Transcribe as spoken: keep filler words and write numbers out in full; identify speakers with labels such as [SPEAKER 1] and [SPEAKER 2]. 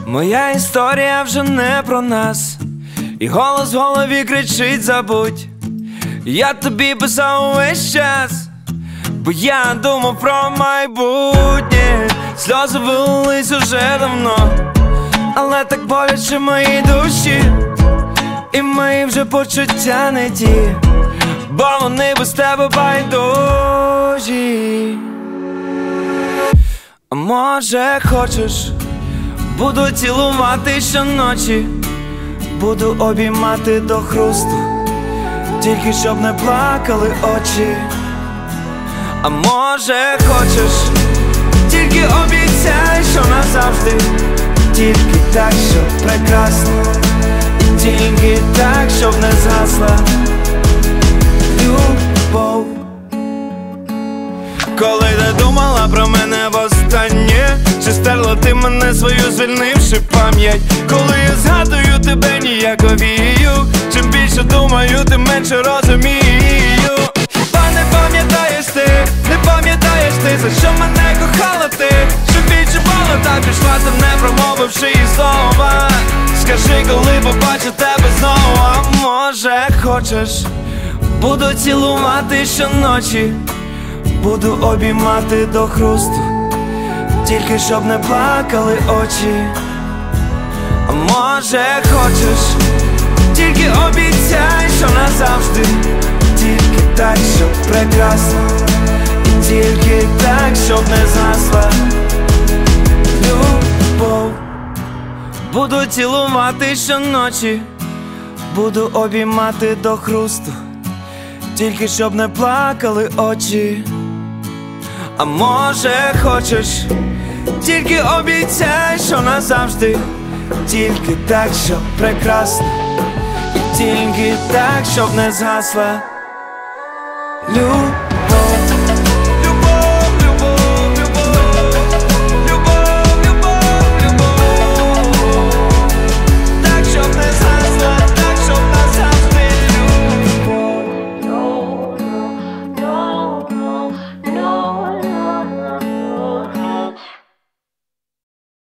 [SPEAKER 1] Моя історія вже не про нас, і голос в голові кричить: забудь. Я тобі писав увесь час, бо я думав про майбутнє. Сльози вилились уже давно, але так боляче моїй душі, і мої вже почуття не ті, бо вони без тебе байдужі. А може хочеш, буду цілувати щоночі, буду обіймати до хрусту, тільки щоб не плакали очі. А може хочеш, тільки обіцяй, що назавжди, тільки так, щоб прекрасно, і тільки так, щоб не згасла любов. Коли ти думала про мене востаннє, чи стерла ти мене свою, звільнивши пам'ять? Коли я згадую тебе, ніяковію, чим більше думаю, тим менше розумію. Хіба не пам'ятаєш ти, не пам'ятаєш ти, за що мене кохала ти? Що відчувала, так пішла, ти не промовивши і слова. Скажи, коли побачу тебе знову. А може хочеш, буду цілувати щоночі, буду обіймати до хрусту, тільки щоб не плакали очі. А може хочеш, тільки обіцяй, що назавжди, тільки так, щоб прекрасно, і тільки так, щоб не згасла любов. Буду цілувати щоночі, буду обіймати до хрусту, тільки щоб не плакали очі. А може хочеш, тільки обіцяй, що назавжди, тільки так, щоб прекрасно, і тільки так, щоб не згасла